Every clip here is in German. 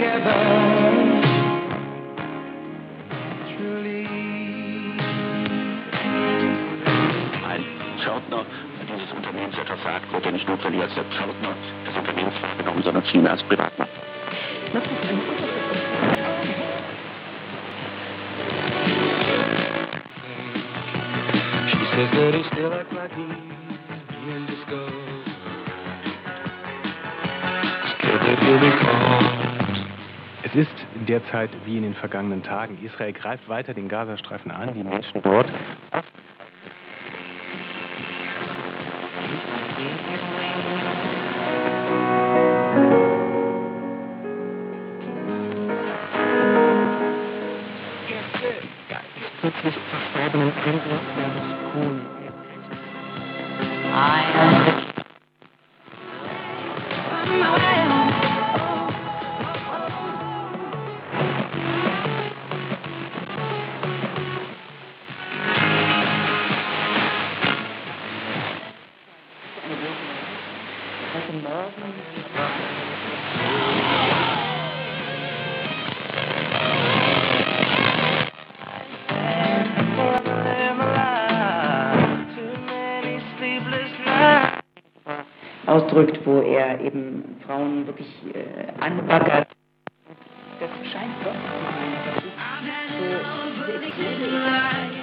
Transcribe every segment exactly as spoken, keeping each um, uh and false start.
Ein Pförtner dieses Unternehmens etwas sagt, wird er nicht notwendig als der Pförtner des Unternehmens wahrgenommen, sondern vielmehr als Privatmann. She says that he still acts like he's in disguise. Scared that he'll be caught. Es ist derzeit wie in den vergangenen Tagen. Israel greift weiter den Gazastreifen an, die Menschen dort. Kürzlich verstorbenen Gründer des Kuhn. I am rich. Heute Morgen ausdrückt, wo er eben Frauen wirklich äh, anbaggert. Das scheint doch so diese Episode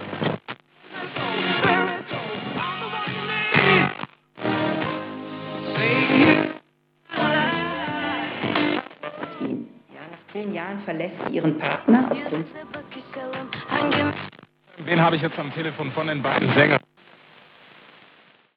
ja, nach vielen Jahren verlässt sie ihren Partner aufgrund. Wen habe ich jetzt am Telefon von den beiden Sängern?